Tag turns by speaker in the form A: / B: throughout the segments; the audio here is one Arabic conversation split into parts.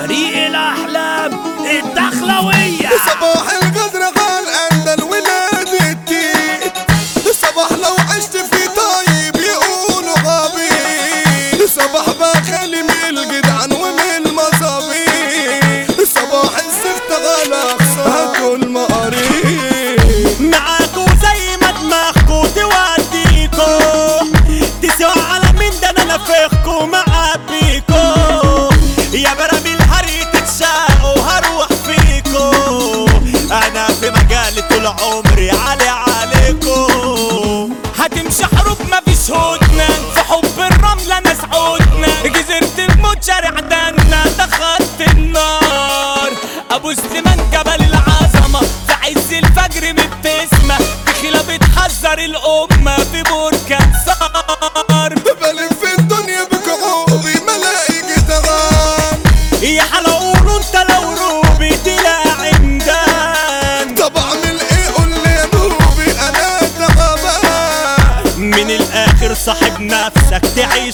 A: فريق الأحلام الدخلوية.
B: صباح القدر غال الولاد التيت، صباح لو عشت في طيب يقولوا غبي، صباح بخلي من الجدعان ومن المصابيح، صباح الزفت غلا هاتوا المقاريب.
A: معاكو زي ما دماغكو توديكو، تسوى على مين ده انا نفخكو معبيكو، يا براميل هري تتشاقوا هروح فيكو، انا في مجالي طول عمري عليكو. هتمشي حروب مفيش هدنة، في حب الرمل انا سعودنا، جزيرة الموت شارع دنا ده خط النار، ابو سليمان جبل العظمة في عز الفجر مبتسمة، بخيلة بتحذر الامة في بركان صار.
B: بلف في الدنيا بكعوبي ملاقي غام،
A: يا حلقولو انت لو روبي تلاقي عمدان،
B: طب اعمل ايه قول لي يا نوبي انا تعبان.
A: من الاخر صاحب نفسك تعيش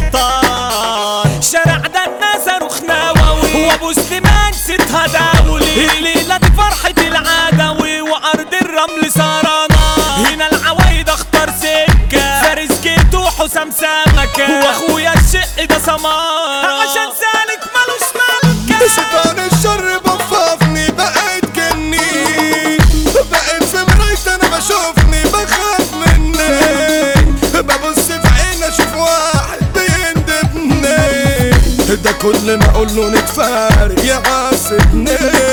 A: سلطان، شارع ده الناس رخناوي وابو سليمان ستها داولي، الليلة دي فرحة العدوي وارض الرمل سهرانة، هنا العوايد اختار سكة، فارس جيتو حسام سمكة، واخويا الشق ده سمارة، عشان سالك ملوش ملكة.
B: شيطان الشر بفافني بقيت جني، بقيت في مراية انا بشوفني بخاف مني، ببص في عيني اشوف واحد بيندبني، ده كل ما اقول له نتفارق يعاسبني.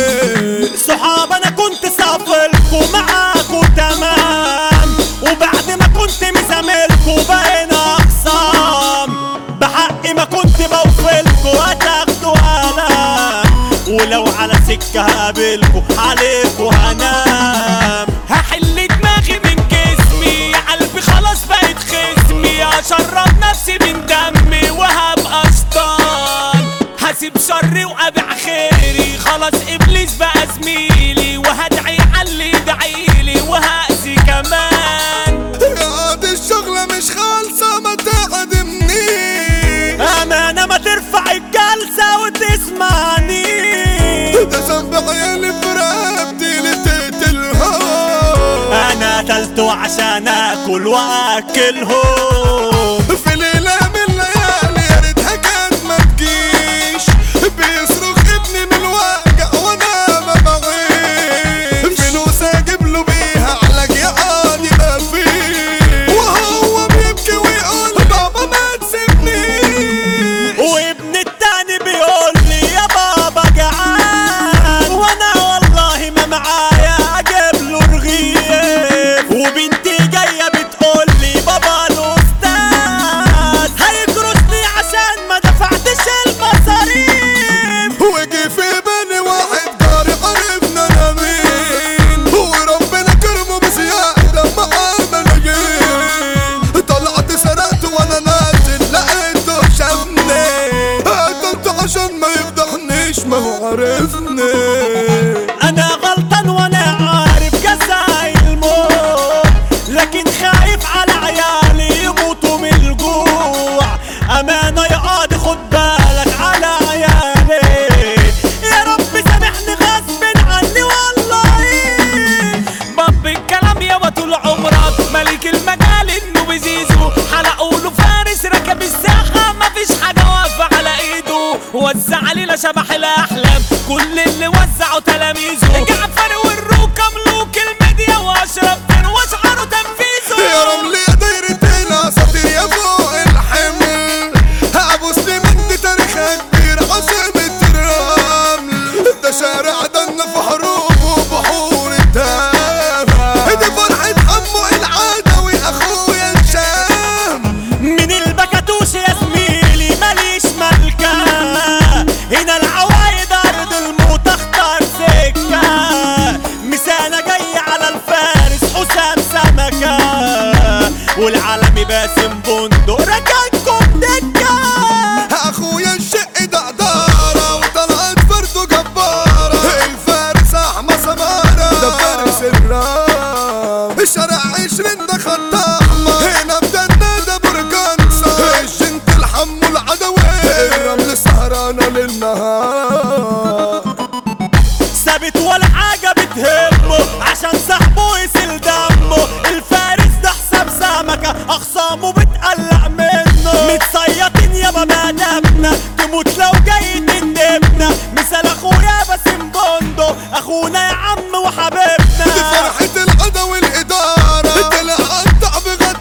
A: صحاب انا كنت سافركوا معاكوا تمام، وبعد ما كنت مزاملكوا بقينا اقسام، بحق ما كنت بوفلكوا هتاخدوا هلام، ولو على سكة هقابلكوا عليكوا هنام، هحل دماغي من جسمي قلبي خلاص بقت خصمي، اشرب نفسي من دمي وهبقى شطان، هسيب شري وابيع خيري، خلاص ابليس بقى زميلي، وهدعي علي يدعيلي وهأذي كمان.
B: يا دي الشغلة مش خالصة ما تقدمني،
A: امانة ما ترفع الجلسة وتسمعني،
B: ده ذنب عيالي في رقبتي اللي تقتلهم،
A: انا قتلته عشان اكل واكلهم.
B: في ليلة من الليالي يا ريتها كانت ما تجيش، بيصرخ ابني من الوجع وانا ما بعيش، فلوس اجيب له بيها علاج يقعد ما فيه، وهو بيبكي ويقول بابا ما تسيبنيش،
A: وابن التاني بيقول لي يا بابا جعان، وانا والله ما معايا اجيب له رغيف، وبنتي جايه بتقول لي بابا الاستاذ هيجرسني عشان ما دفعتش المصاريف،
B: وجي في بالي واحد جاري عرفنا انا مين، وربنا كرمه بزيادة معاه ملايين، طلعت سرقت وانا نازل لقيته شافني، قتلته عشان ما يفضحنيش ما هو عرفني.
A: انا غلطان وانا عارف جزاء الموت، لكن خايف على عيالي يموتوا من الجوع، امانة يا قاضي خد بالك على عيالي، يا رب سامحني غصب عني والله، باب الكلام يابا طول عمرك ملك المجال انه بزيزو، حلقوا له فارس ركب الساحة مفيش حاجة واقفة على ايده، وزع علينا شبح الاحلام كل اللي وزعوا تلاميذه، جعفر والروكة ملوك الميديا واشرف بن واشعروا تنفيذه،
B: يا رملي يا دايرة الاساطير يا فوق الحمل، ابو سليمان دي تاريخها كبير عاصمة الرمل، ده شارع دنا في حروب وبحور الدم، دي فرحة عمو العدوي اخويا الشام،
A: من البكاتوش يا زميلي ماليش ملكة، هنا العوايد ارض الموت اختار سكة، مسانة جاي على الفارس حسام سمكة، والعالمي باسم بندق رجعكم دكة،
B: اخويا الشق ده قدارة وطلعت فرده جبارة، الفارس احمد سمارة ده فارس الرام، الشارع 20 ده خط احمر، هنا بدنا ده برجانسا، الجنت الحمو العدوي، الرمل سهرانة للنهار. النهار.
A: ثابت ولا حاجة بتهمه عشان صاحبه يسيل دمه. الفارس ده حساب سمكة أخصامه بتقلق منه. متصيطين يابا بأدبنا تموت لو جاي تندبنا. مثال أخويا باسم بندق أخونا يا عم وحبيبنا.
B: دي فرحة القضا والإدارة طلع قطع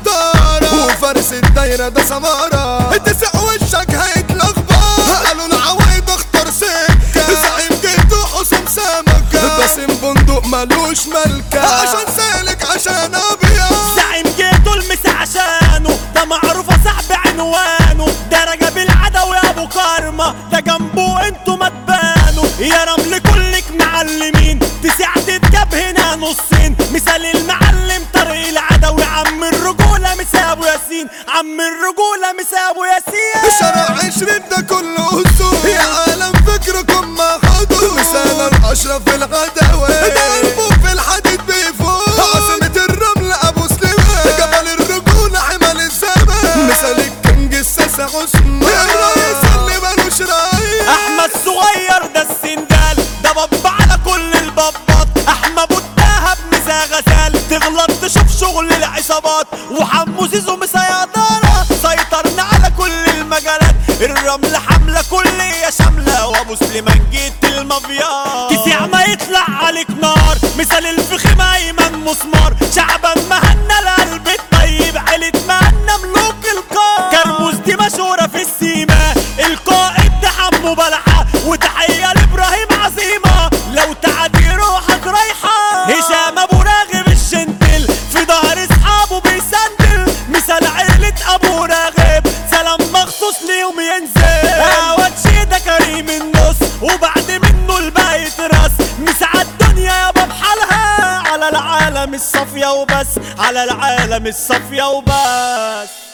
B: بغدارة وفارس الدايرة ده سمارة. تسع وشك هيتلخبط قالوا العوايد اختار سكة. زعيم جيته حسام سمكة باسم بندق مالوش ملكة عشان سالك عشان أبيض.
A: زعيم جيته المسا عشانه ده معروف صاحب عنوانه. ده رجب العدوي أبو كرمة ده جنبه انتوا ما تبانوا. يا رمل كلك معلمين تسع تتجاب هنا نصين. مثال المعلم طارق العدوي عم الرجولة مسا أبو ياسين. عم الرجولة مسا أبو ياسين.
B: شارع 20 ده كله أسود يا عالم فكركم ما خدوا. مثال الأشرف الغداوي ده قلبه في الحديد بيفوت. عاصمة الرمل أبو سليمان جبل الرجولة حمل الزمان. مثال الكنج الساسة عثمان الرئيس اللي مالوش رئيس.
A: أحمد صغير ده السندال ده بابا على كل البابات. أحمد أبو الدهب مسا غزال تغلط تشوف شغل العصابات. وحمو زيزو مسيطرة سيطرنا على كل المجالات. الرمل حملة كلية شاملة وأبو سليمان جيت المافيا. تسيع ما يطلع عليك نار مثال الفخم أيمن مسمار. شعبا مهنا القلب الطيب عيلة مهنا ملوك القار. كرموز دي مشهورة في السيما القائد ده حمو بلحة. وتحية لإبراهيم عظيمة لو تعدي روحك رايحة. هشام أبو راغب الشنتل في ظهر أصحابه بيسندل. مثال عيلة أبو راغب سلام مخصوص ليهم ينزل. عواد شيدة كريم النص وبعد منه الباقي يترس. مسعى الدنيا يابا بحالها على العالم الصافية وبس. على العالم الصافية وبس.